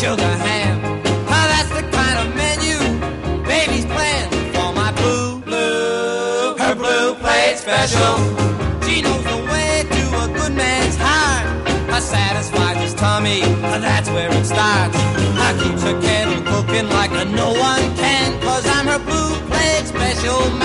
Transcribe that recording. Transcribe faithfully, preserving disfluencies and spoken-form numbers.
sugar ham. Ah, that's the kind of menu baby's planned for my blue, blue, her blue plate special. She knows the way to a good man's heart. I satisfies his tummy, that's where it starts. I keeps her kettle cooking like a no one can, 'cause I'm her blue plate special.